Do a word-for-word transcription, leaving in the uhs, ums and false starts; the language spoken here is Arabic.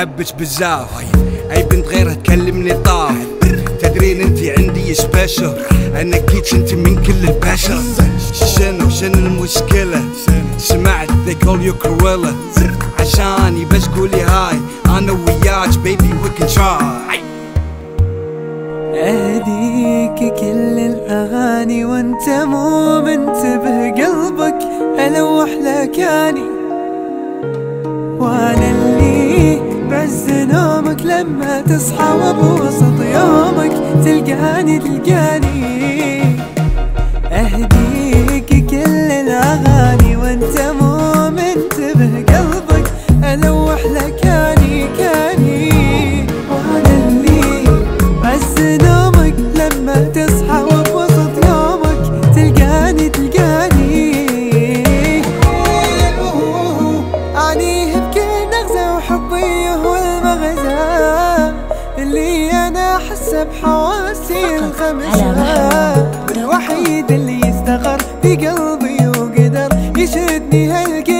احبك بزاف، اي بنت غيرها تكلمني طاف. تدرين انتي عندي سبيشل، انا كيتش انتي من كل البشر. شنو شنو المشكلة؟ سمعت they call you Cruella، عشاني بس قولي هاي انا وياك baby we can try. اهديك كل الاغاني وانت مو منتبه قلبك الوح لكاني، وانا اللي بعز نومك لما تصحى وبوسط يومك تلقاني تلقاني. اهديك كل الاغاني وانت مو منتبه قلبك الوح لكاني كاني، وانا اللي بعز نومك لما تصحى وبوسط يومك تلقاني تلقاني. أعنيه بكل نغزة وحبي هو المغزى اللي أنا أحسه بحواسي الخمسة، الوحيد اللي يستقر في قلبي وقدر يشدني هالقلب.